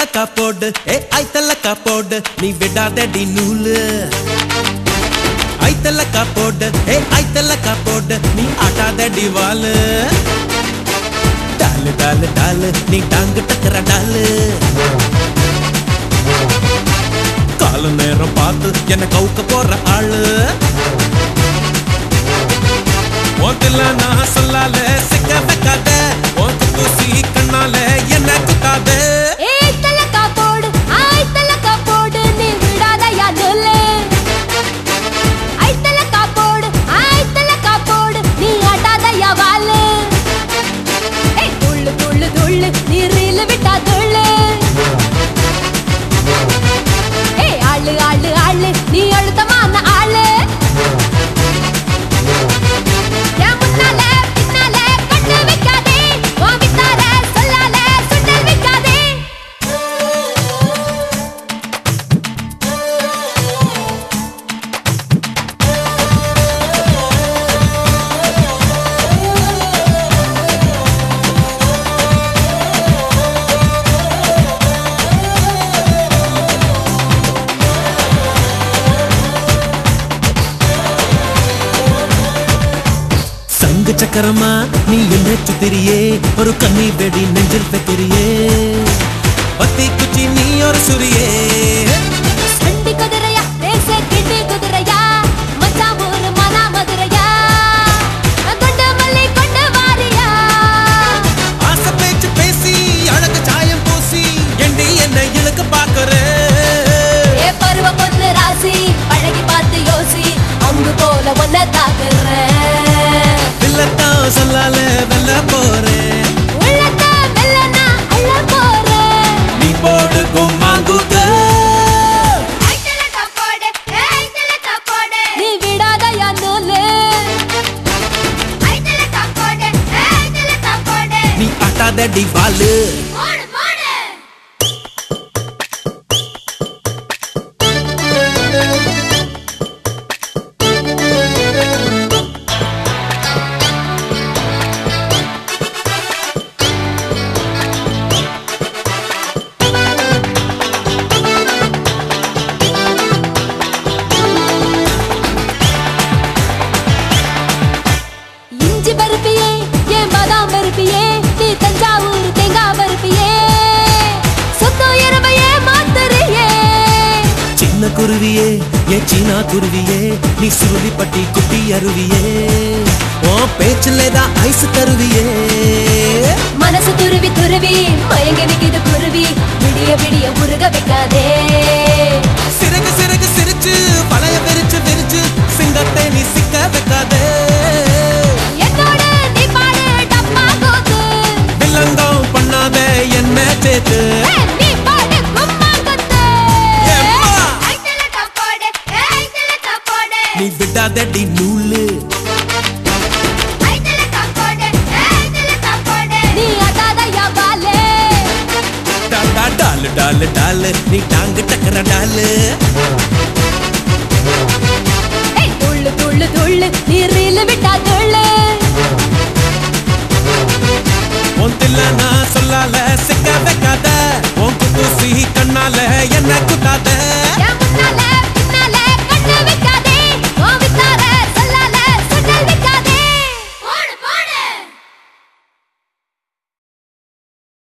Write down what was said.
ஐத்தலக்கா போடு ஐத்தலக்கா போடு நீ விடாதடி நூலு ஐத்தலக்கா போடு ஐத்தலக்கா போடு நீ ஆட்டாதடி வாலு டாலு டாலு டாலு நீ டாங்கு டக்கற டாலு கால நேரம் பார்த்து என்ன கவுக்க போற ஆளு ஓத்துல நான் சொல்லால சிக்க வைக்காத ஓத்து தூசி கண்ணால என்ன குத்தாத ஐத்தலக்கா போடு நீ விடாதயா நூலு ஐத்தலக்கா போடு நீ ஆட்டாதயா வாலு துள்ளு துள்ளு துள்ளு நீ ரீல் விட்டா துள்ளு ஆளு ஆளு ஆளு நீ அழுத்தமான ஆளு என் முன்னால பின்னால கண்ணு வைக்காதே உன் வித்தார சொல்லால சுண்டல் வைக்காதே சங்கு சக்கரமா நீ என்ன சுத்திரியே ஒரு கண்ணி வெடி நெஞ்சில் வைக்கிறியே பத்தி குச்சி நீ ஒரு சுரியே சண்டி குதிரையா தேச கிண்டி குதிரையா மச்சான் ஊரு மனா மதுரையா கொண்டு மல்லி கொண்டு வாரியா ஆசை பேச்சு பேசி அழகு சாயம் பூசி எண்டி என்ன இழுக்க பாக்குற பருவ பொண்ணு ராசி பழகி பார்த்து யோசி அங்கு போல ஒன்ன தாக்குறேன் வில்லத்தான் சொல்லால வெல்ல போறேன் உள்ளத்த மெல்லனா அள்ள போறேன் நீ போடு கும்மாங்குக்க ஐத்தலக்கா போடு நீ விடாதயா நூலு ஐத்தலக்கா போடு நீ ஆட்டாதடி வாலு போடு போடு இஞ்சி பருப்பியே ஏன் பாதாம் பருப்பியே நீ தஞ்சாவூர் தேங்காய் பருப்பியே சொத்து இரவையே மாத்தறியே சின்ன குருவியே ஏன் சீனா குருவியே நீ சுருளி பட்டி குட்டி அருவியே ஓ பேச்சுலதான் ஐஸ் தருவியே மனசு துருவி துருவி மயங்கி நிக்குது குருவி விடிய விடிய உருக வைக்காதே சிறகு சிறகு சிரிச்சு பழைய விரிச்சு விரிச்சு சிங்கத்தை நீ சிக்க வைக்காதே என்னோட நீ பாடு டப்பா கோத்து வில்லங்கம் பண்ணாத என்ன சேர்த்து நீ பாடு கும்மா கொத்து ஏம்மா? ஐத்தலக்கா போடு நீ விடாதடி நூலு ஐத்தலக்கா போடு நீ அதாதயா வாலே டாடா டாலு டாலு டாலு நீ டாங்கு டக்கற டாலு துள்ளு துள்ளு துள்ளு நீ ரீல் விட்டா துள்ளு ஒன்றில்ல நான் சொல்லால